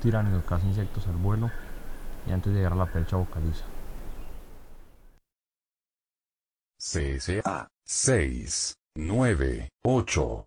tiránidos casi insectos al vuelo y antes de llegar a la percha vocaliza. CSA 698